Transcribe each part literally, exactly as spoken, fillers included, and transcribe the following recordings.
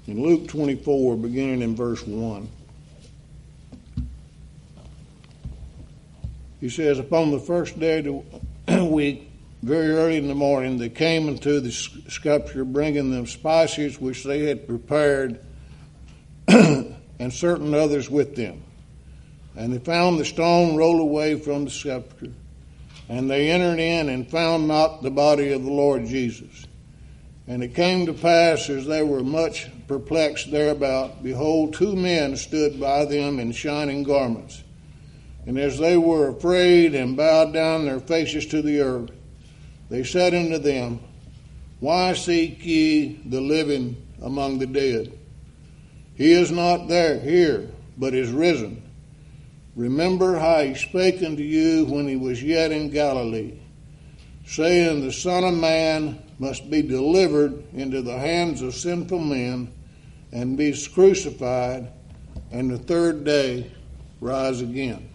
in Luke twenty-four, beginning in verse one. He says, upon the first day of the week, very early in the morning, they came into the sepulchre, bringing them spices which they had prepared, and certain others with them. And they found the stone rolled away from the sepulchre. And they entered in and found not the body of the Lord Jesus. And it came to pass, as they were much perplexed thereabout, behold, two men stood by them in shining garments. And as they were afraid and bowed down their faces to the earth, they said unto them, why seek ye the living among the dead? He is not there here, but is risen. Remember how he spake unto you when he was yet in Galilee, saying, the Son of Man must be delivered into the hands of sinful men, and be crucified, and the third day rise again.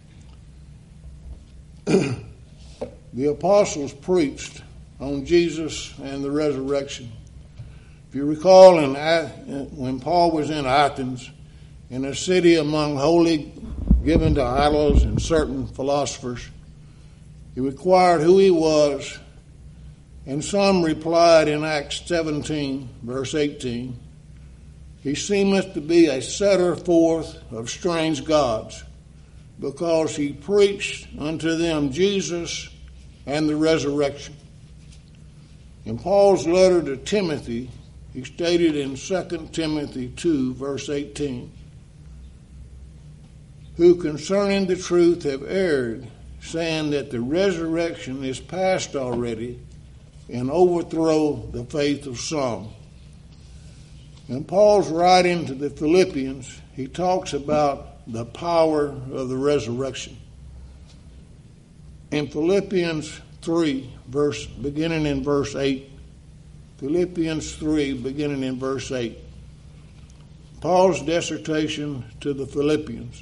The apostles preached on Jesus and the resurrection. If you recall, in, when Paul was in Athens, in a city among holy, given to idols and certain philosophers, he inquired who he was, and some replied in Acts seventeen, verse eighteen, he seemeth to be a setter forth of strange gods, because he preached unto them Jesus and the resurrection. In Paul's letter to Timothy, he stated in Second Timothy two, verse eighteen, who concerning the truth have erred, saying that the resurrection is past already, and overthrow the faith of some. In Paul's writing to the Philippians, he talks about the power of the resurrection. In Philippians three, verse beginning in verse eight, Philippians three, beginning in verse eight, Paul's dissertation to the Philippians.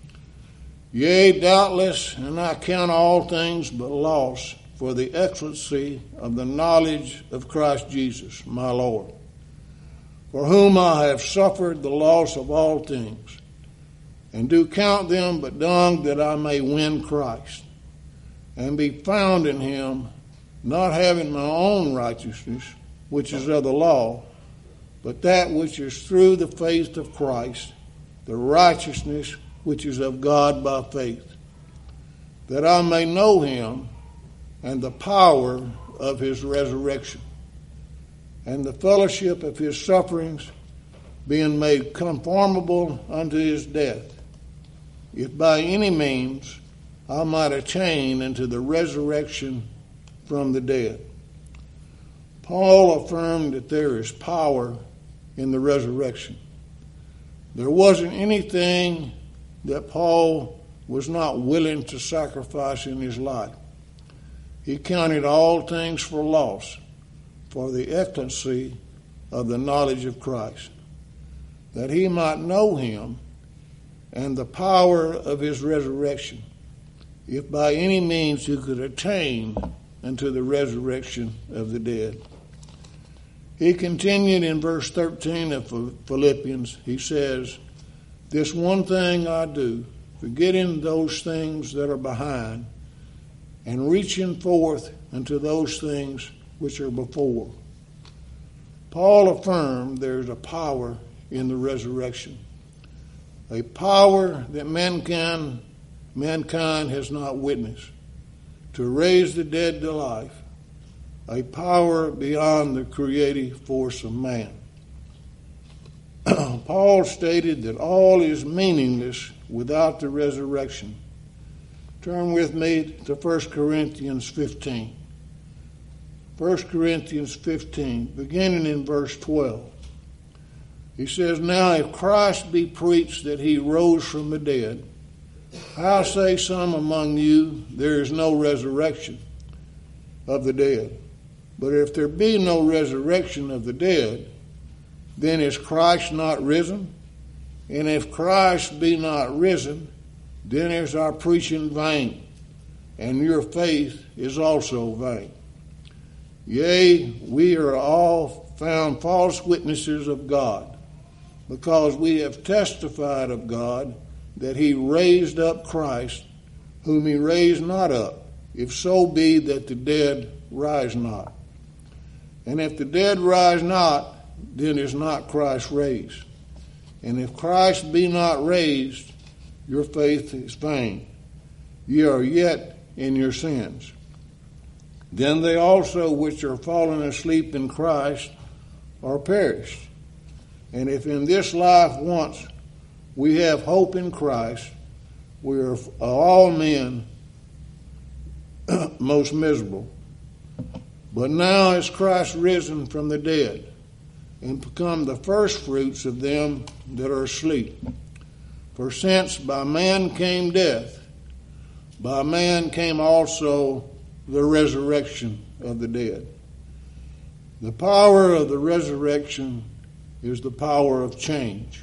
Yea, doubtless, and I count all things but loss for the excellency of the knowledge of Christ Jesus, my Lord, for whom I have suffered the loss of all things, and do count them but dung, that I may win Christ, and be found in him, not having my own righteousness, which is of the law, but that which is through the faith of Christ, the righteousness which is of God by faith, that I may know him and the power of his resurrection, and the fellowship of his sufferings, being made conformable unto his death, if by any means I might attain unto the resurrection from the dead. Paul affirmed that there is power in the resurrection. There wasn't anything that Paul was not willing to sacrifice in his life. He counted all things for loss for the excellency of the knowledge of Christ, that he might know him and the power of his resurrection, if by any means he could attain unto the resurrection of the dead. He continued in verse thirteen of Philippians. He says, this one thing I do, forgetting those things that are behind, and reaching forth unto those things which are before. Paul affirmed there's a power in the resurrection, a power that mankind, mankind has not witnessed, to raise the dead to life, a power beyond the creative force of man. Paul stated that all is meaningless without the resurrection. Turn with me to First Corinthians fifteen. First Corinthians fifteen, beginning in verse twelve. He says, now if Christ be preached that he rose from the dead, how say some among you there is no resurrection of the dead? But if there be no resurrection of the dead, then is Christ not risen? And if Christ be not risen, then is our preaching vain, and your faith is also vain. Yea, we are all found false witnesses of God, because we have testified of God that he raised up Christ, whom he raised not up, if so be that the dead rise not. And if the dead rise not, then is not Christ raised. And if Christ be not raised, your faith is vain. Ye are yet in your sins. Then they also which are fallen asleep in Christ are perished. And if in this life once we have hope in Christ, we are of all men most miserable. But now is Christ risen from the dead, and become the firstfruits of them that are asleep. For since by man came death, by man came also the resurrection of the dead. The power of the resurrection is the power of change.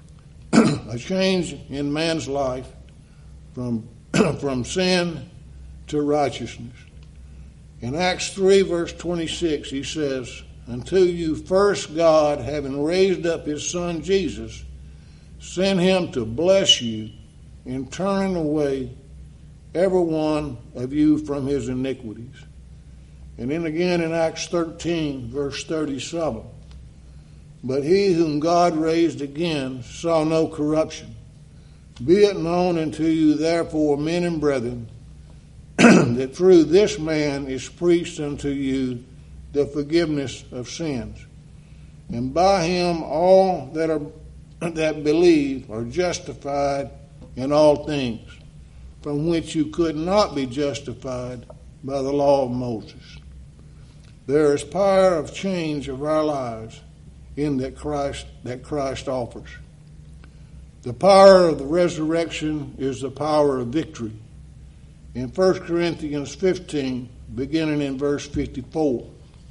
A change in man's life from, from sin to righteousness. In Acts three, verse twenty-six, he says, Unto you first God, having raised up his Son Jesus, sent him to bless you in turning away every one of you from his iniquities. And then again in Acts thirteen, verse thirty-seven, But he whom God raised again saw no corruption. Be it known unto you therefore, men and brethren, that through this man is preached unto you the forgiveness of sins. And by him all that are that believe are justified in all things, from which you could not be justified by the law of Moses. There is power of change of our lives in that Christ that Christ offers. The power of the resurrection is the power of victory. In First Corinthians fifteen, beginning in verse fifty-four.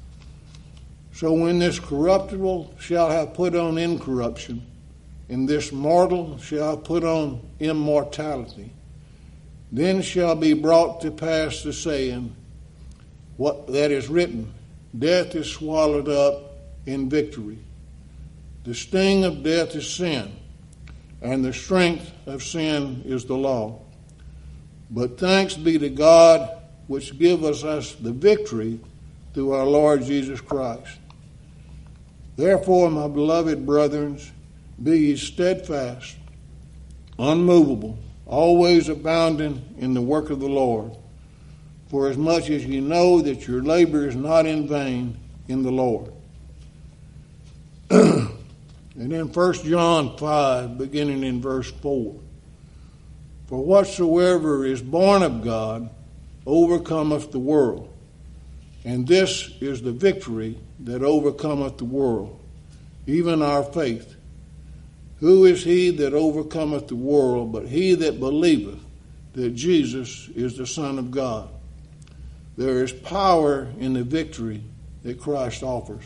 So when this corruptible shall have put on incorruption, and this mortal shall have put on immortality, then shall be brought to pass the saying, what that is written, Death is swallowed up in victory. The sting of death is sin, and the strength of sin is the law. But thanks be to God, which giveth us the victory through our Lord Jesus Christ. Therefore, my beloved brethren, be ye steadfast, unmovable, always abounding in the work of the Lord, for as much as ye know that your labor is not in vain in the Lord. And in First John five, beginning in verse four, For whatsoever is born of God overcometh the world, and this is the victory that overcometh the world, even our faith. Who is he that overcometh the world but he that believeth that Jesus is the Son of God? There is power in the victory that Christ offers.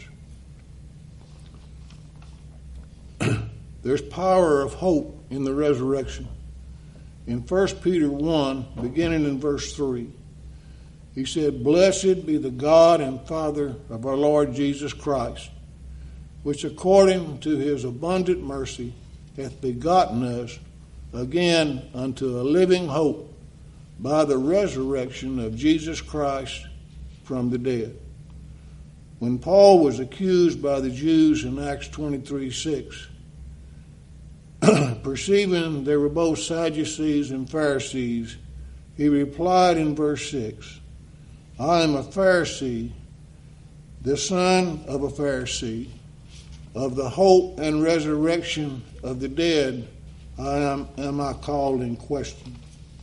There's power of hope in the resurrection. In First Peter one, beginning in verse three, he said, Blessed be the God and Father of our Lord Jesus Christ, which according to his abundant mercy hath begotten us again unto a living hope by the resurrection of Jesus Christ from the dead. When Paul was accused by the Jews in Acts twenty-three six, perceiving they were both Sadducees and Pharisees, he replied in verse six, I am a Pharisee, the son of a Pharisee. Of the hope and resurrection of the dead I am, am I called in question.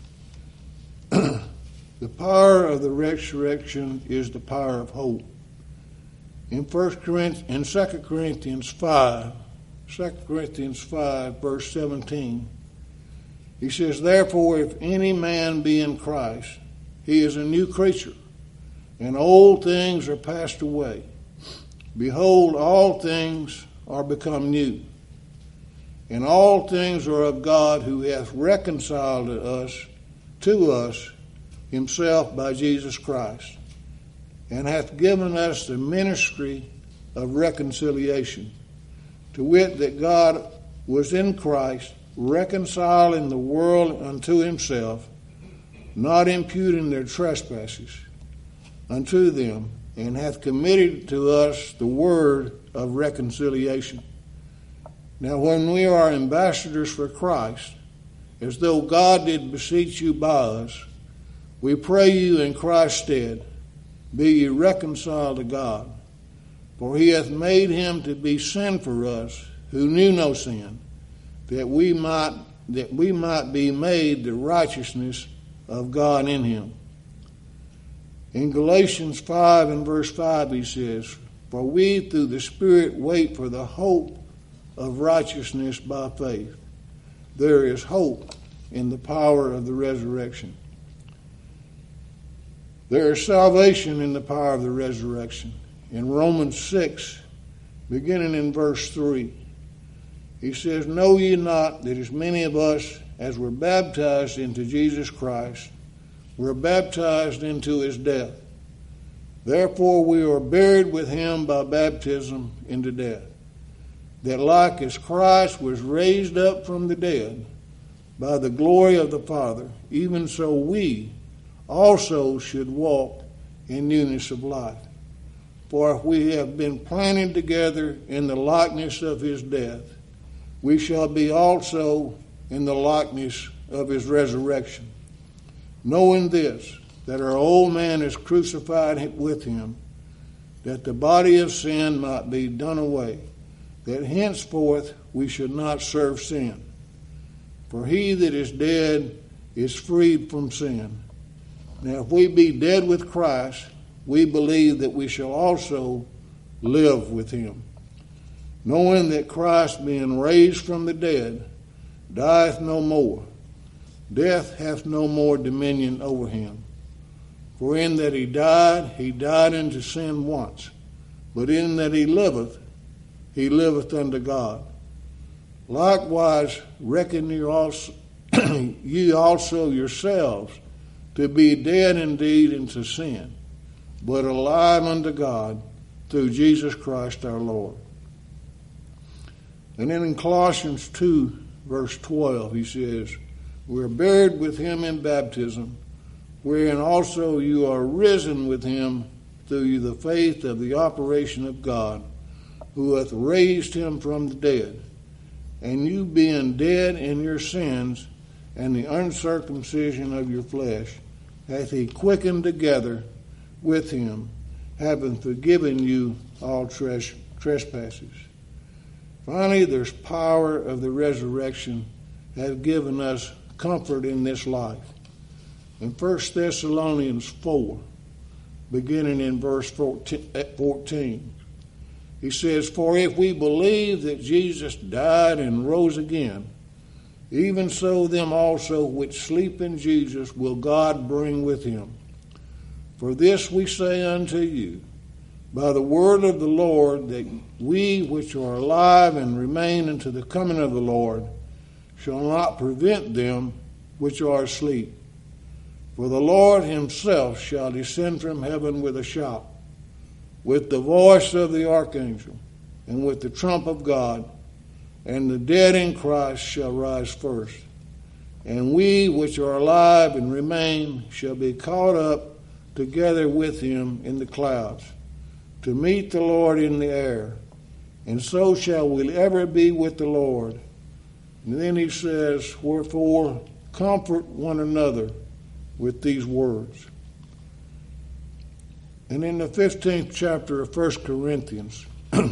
The power of the resurrection is the power of hope. In First Corinthians, in Second Corinthians five, Second Corinthians five, verse seventeen, he says, Therefore, if any man be in Christ, he is a new creature, and old things are passed away. Behold, all things are become new. And all things are of God, who hath reconciled us to us himself by Jesus Christ, and hath given us the ministry of reconciliation. to wit, that God was in Christ, reconciling the world unto himself, not imputing their trespasses unto them, and hath committed to us the word of reconciliation. Now when we are ambassadors for Christ, as though God did beseech you by us, we pray you in Christ's stead, be ye reconciled to God. For he hath made him to be sin for us, who knew no sin, that we might that we might be made the righteousness of God in him. In Galatians five and verse five he says, for we through the Spirit wait for the hope of righteousness by faith. There is hope in the power of the resurrection. There is salvation in the power of the resurrection. In Romans six, beginning in verse three, he says, know ye not that as many of us as were baptized into Jesus Christ were baptized into his death? Therefore we are buried with him by baptism into death, that like as Christ was raised up from the dead by the glory of the Father, even so we also should walk in newness of life. For if we have been planted together in the likeness of his death, we shall be also in the likeness of his resurrection. Knowing this, that our old man is crucified with him, that the body of sin might be done away, that henceforth we should not serve sin. For he that is dead is freed from sin. Now if we be dead with Christ, we believe that we shall also live with him, knowing that Christ, being raised from the dead, dieth no more. Death hath no more dominion over him. For in that he died, he died unto sin once, but in that he liveth, he liveth unto God. Likewise reckon ye also, ye also yourselves to be dead indeed unto sin, but alive unto God through Jesus Christ our Lord. And then in Colossians two, verse twelve, he says, we are buried with him in baptism, wherein also you are risen with him through the faith of the operation of God, who hath raised him from the dead. And you being dead in your sins and the uncircumcision of your flesh, hath he quickened together with him, having forgiven you all tres- trespasses. Finally, there's power of the resurrection have given us comfort in this life. In First Thessalonians four, beginning in verse fourteen, he says, for if we believe that Jesus died and rose again, even so them also which sleep in Jesus will God bring with him. For this we say unto you, by the word of the Lord, that we which are alive and remain unto the coming of the Lord shall not prevent them which are asleep. For the Lord himself shall descend from heaven with a shout, with the voice of the archangel, and with the trump of God, and the dead in Christ shall rise first. And we which are alive and remain shall be caught up together with him in the clouds, to meet the Lord in the air, and so shall we ever be with the Lord. And then he says, wherefore comfort one another with these words. And in the fifteenth chapter of First Corinthians,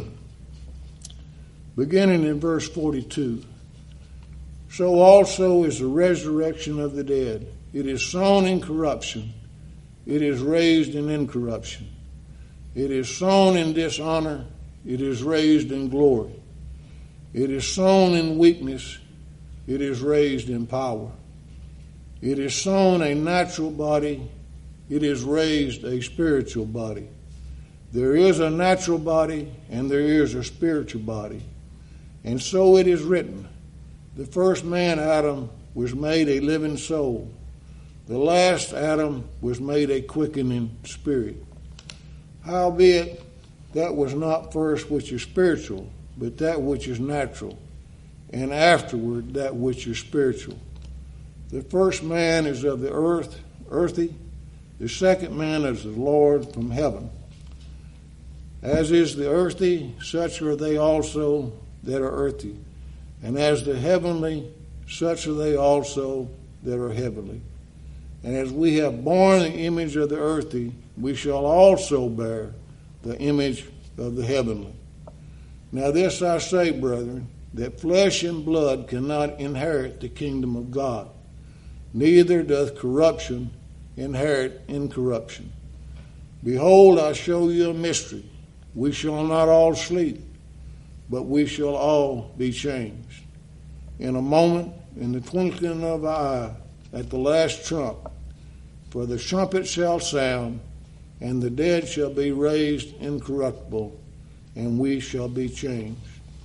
beginning in verse forty-two, so also is the resurrection of the dead. It is sown in corruption, it is raised in incorruption. It is sown in dishonor, it is raised in glory. It is sown in weakness, it is raised in power. It is sown a natural body, it is raised a spiritual body. There is a natural body and there is a spiritual body. And so it is written, the first man, Adam, was made a living soul. The last Adam was made a quickening spirit. Howbeit, that was not first which is spiritual, but that which is natural, and afterward that which is spiritual. The first man is of the earth, earthy. The second man is the Lord from heaven. As is the earthy, such are they also that are earthy. And as the heavenly, such are they also that are heavenly. And as we have borne the image of the earthy, we shall also bear the image of the heavenly. Now this I say, brethren, that flesh and blood cannot inherit the kingdom of God, neither doth corruption inherit incorruption. Behold, I show you a mystery. We shall not all sleep, but we shall all be changed. In a moment, in the twinkling of an eye, at the last trump, for the trumpet shall sound, and the dead shall be raised incorruptible, and we shall be changed.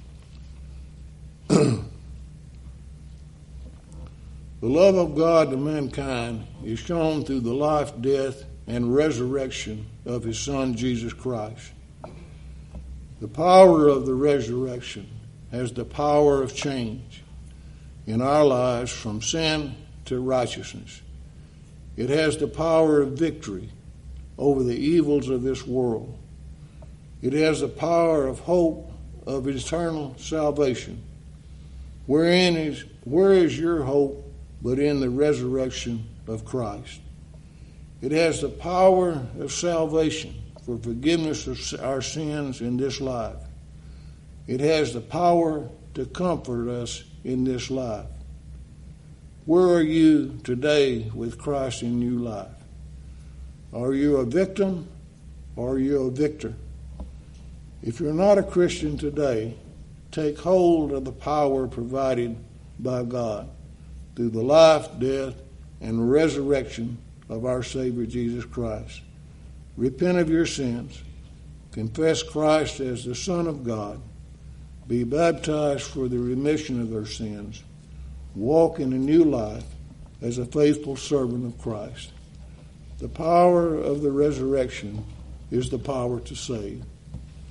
The love of God to mankind is shown through the life, death, and resurrection of his Son, Jesus Christ. The power of the resurrection has the power of change in our lives from sin to righteousness. It has the power of victory over the evils of this world. It has the power of hope of eternal salvation. Wherein is, where is your hope but in the resurrection of Christ? It has the power of salvation for forgiveness of our sins in this life. It has the power to comfort us in this life. Where are you today with Christ in your life? Are you a victim or are you a victor? If you're not a Christian today, take hold of the power provided by God through the life, death, and resurrection of our Savior Jesus Christ. Repent of your sins. Confess Christ as the Son of God. Be baptized for the remission of their sins. Walk in a new life as a faithful servant of Christ. The power of the resurrection is the power to save.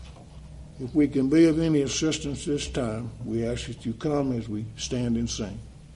If we can be of any assistance this time, we ask that you come as we stand and sing.